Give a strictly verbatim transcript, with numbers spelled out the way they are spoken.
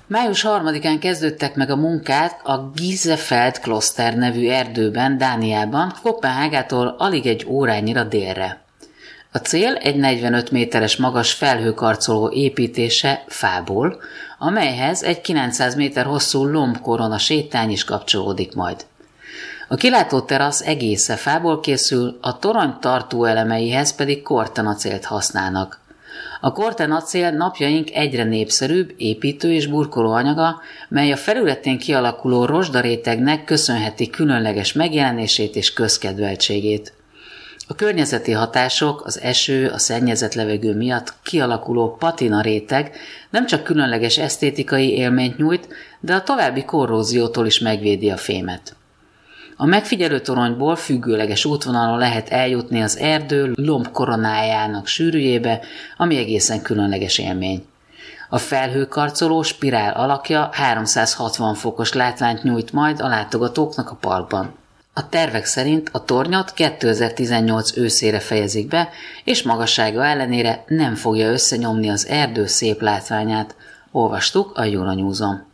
május harmadikán kezdődtek meg a munkák a Gisefeld-Kloster nevű erdőben, Dániában, Koppenhágától alig egy órányira délre. A cél egy negyvenöt méteres magas felhőkarcoló építése fából, amelyhez egy kilencszáz méter hosszú lombkorona sétány is kapcsolódik majd. A kilátóterasz egésze fából készül, a torony tartó elemeihez pedig kortenacélt használnak. A kortenacél napjaink egyre népszerűbb építő- és burkolóanyaga, mely a felületén kialakuló rozsdarétegnek köszönheti különleges megjelenését és közkedveltségét. A környezeti hatások, az eső, a szennyezett levegő miatt kialakuló patina réteg nem csak különleges esztétikai élményt nyújt, de a további korróziótól is megvédi a fémet. A megfigyelő toronyból függőleges útvonalon lehet eljutni az erdő lombkoronájának sűrűjébe, ami egészen különleges élmény. A felhőkarcoló spirál alakja háromszázhatvan fokos látványt nyújt majd a látogatóknak a parkban. A tervek szerint a tornyot kétezer-tizennyolc őszére fejezik be, és magassága ellenére nem fogja összenyomni az erdő szép látványát, olvastuk a Euronews-on.